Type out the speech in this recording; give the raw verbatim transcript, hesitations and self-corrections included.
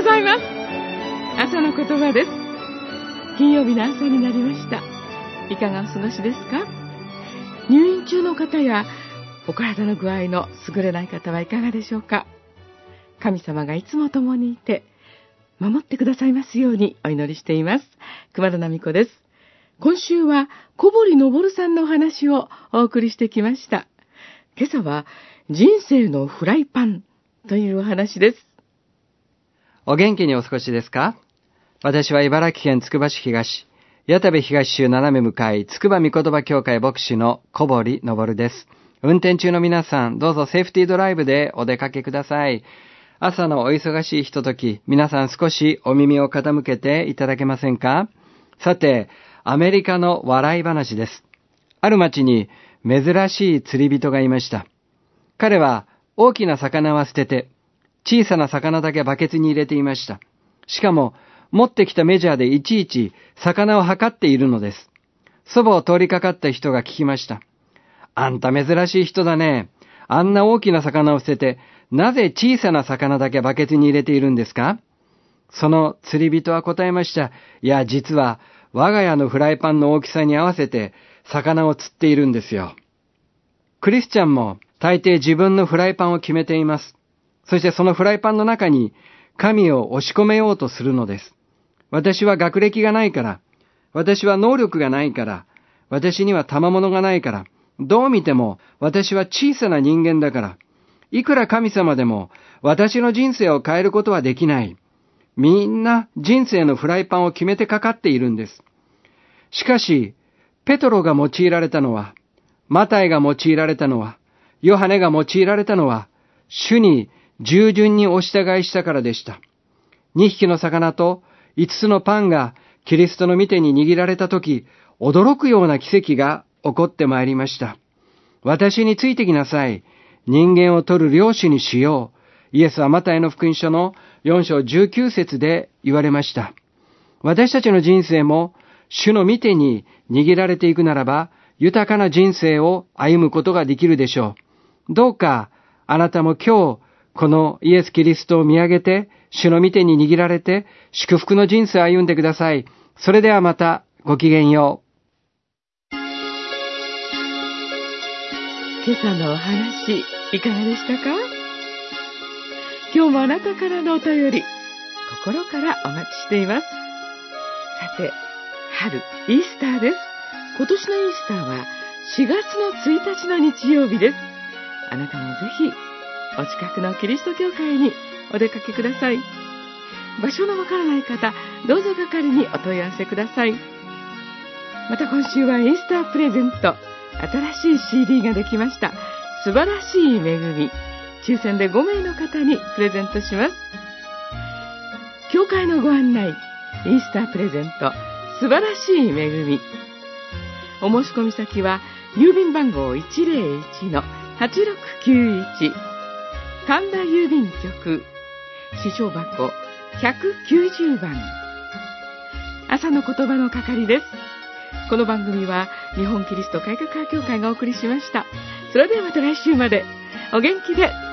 ざいます。朝の言葉です。金曜日の朝になりました。いかがお過ごしですか？入院中の方やお体の具合の優れない方はいかがでしょうか？神様がいつも共にいて守ってくださいますようにお祈りしています。熊田奈美子です。今週は小堀昇さんのお話をお送りしてきました。今朝は人生のフライパンというお話です。 お元気にお過ごしですか？私は茨城県つくば市東、谷田部東州斜め向かい、つくば御言葉教会牧師の小堀昇です。運転中の皆さん、どうぞセーフティードライブでお出かけください。朝のお忙しいひととき、皆さん少しお耳を傾けていただけませんか？さて、アメリカの笑い話です。ある町に珍しい釣り人がいました。彼は大きな魚は捨てて、小さな魚だけバケツに入れていました。しかも、持ってきたメジャーでいちいち魚を測っているのです。そばを通りかかった人が聞きました。あんた珍しい人だね。あんな大きな魚を捨てて、なぜ小さな魚だけバケツに入れているんですか？その釣り人は答えました。いや、実は我が家のフライパンの大きさに合わせて魚を釣っているんですよ。クリスチャンも大抵自分のフライパンを決めています。そしてそのフライパンの中に神を押し込めようとするのです。私は学歴がないから、私は能力がないから、私には賜物がないから、どう見ても私は小さな人間だから、いくら神様でも私の人生を変えることはできない。みんな人生のフライパンを決めてかかっているんです。しかし、ペトロが用いられたのは、マタイが用いられたのは、ヨハネが用いられたのは、主に従順にお従いしたからでした。にひきの魚といつつのパンがキリストの御手に握られたとき、驚くような奇跡が起こってまいりました。私についてきなさい。人間を取る漁師にしよう。イエスはマタイの福音書のよん章じゅうきゅう節で言われました。私たちの人生も主の御手に握られていくならば、豊かな人生を歩むことができるでしょう。どうかあなたも今日、このイエス・キリストを見上げて、主の御手に握られて、祝福の人生を歩んでください。それではまた、ごきげんよう。 今朝のお話、いかがでしたか？今日もあなたからのお便り、心からお待ちしています。さて、春、イースターです。今年のイースターはしがつのついたちの日曜日です。あなたもぜひ、お近くのキリスト教会にお出かけください。場所のわからない方、どうぞ係にお問い合わせください。また今週はイースタープレゼント、新しい シーディー ができました。素晴らしい恵み。抽選でごめいの方にプレゼントします。教会のご案内、イースタープレゼント、素晴らしい恵み。お申し込み先は、郵便番号 いちぜろいちのはちろくきゅういち、神田郵便局、支所箱ひゃくきゅうじゅうばん。朝の言葉の係です。この番組は日本キリスト改革派協会がお送りしました。それではまた来週までお元気で